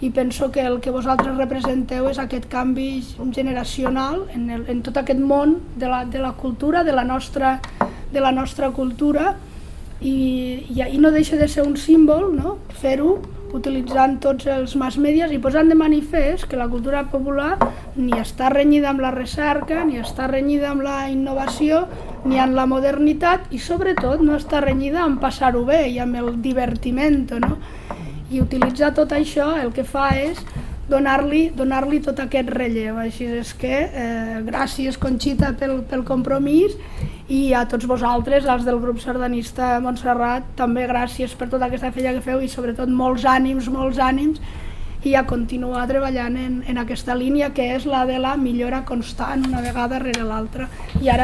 i penso que el que vosaltres representeu és aquest canvi generacional en tot aquest món de la cultura, de la nostra cultura, i no deixa de ser un símbol, no? Fer-ho utilitzant tots els mass medias i posant de manifest que la cultura popular ni està renyida amb la recerca, ni està renyida amb la innovació, ni amb la modernitat, i sobretot no està renyida amb passar-ho bé i amb el divertiment, no? I utilitzar tot això el que fa és donar-li tot aquest relleu. Així és que gràcies, Conxita, pel compromís, i a tots vosaltres, els del grup sardanista Montserrat, també gràcies per tota aquesta feina que feu i sobretot molts ànims, i a continuar treballant en aquesta línia que és la de la millora constant una vegada rere l'altra. I ara